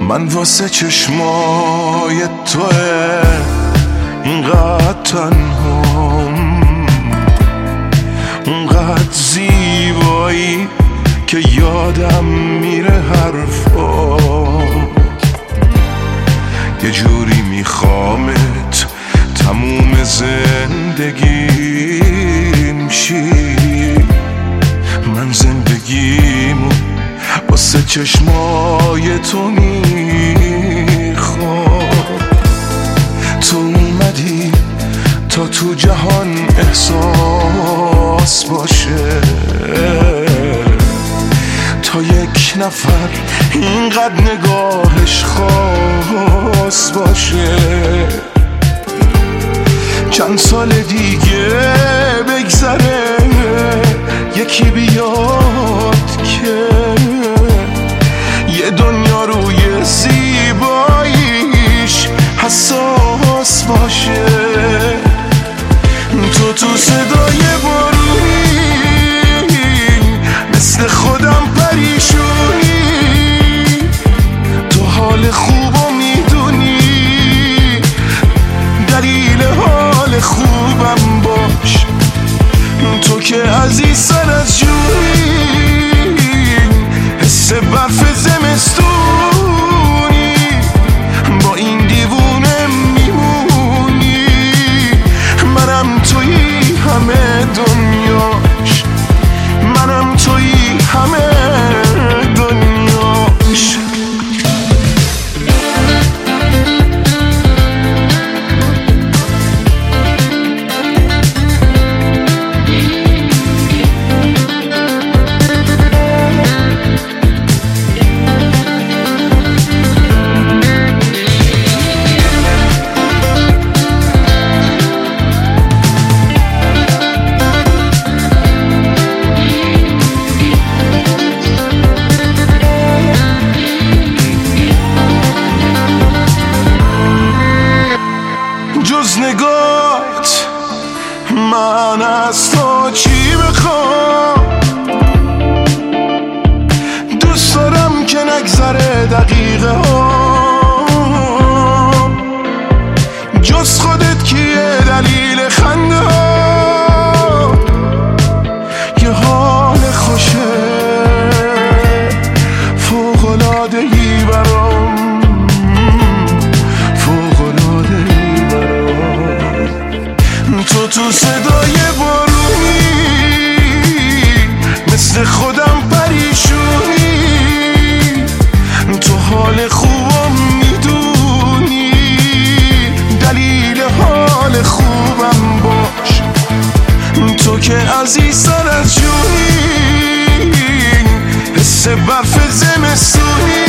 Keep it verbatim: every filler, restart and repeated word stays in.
من واسه چشمای توه اینقدر تنهام، اونقدر زیبایی که یادم میره حرفا. یه جوری میخوامت تموم زندگیم شی. من زندگیمو واسه چشمای تو میخوام. تو اومدی تا تو جهان احساس باشه، تا یک نفر اینقدر نگاهش خاص باشه. چند سال دیگه بگذره یکی بیاد که یه دنیا روی زیباییش حساس باشه. تو تو صدای بارونی مثل خودم پریشونی، تو حال خوبو میدونی، دلیل حال خوبم باش. تو که عزیزتر از جویی، حس برف زمستونی، با این دیوونه میمونی. منم تویی همه دنیاش، منم تویی همه دنیاش. جز نگاهت من از تو چی بخوام؟ دوست دارم که نگذره دقیقه ها، جز خودت کیه دلیل خنده ها؟ یه حال خوشه فوق‌العاده‌ای برام، تو تو صدای بارونی مثل خودم پریشونی، تو حال خوبم میدونی، دلیل حال خوبم باش. تو که عزیزتر از جونی، حس برف زمستونی،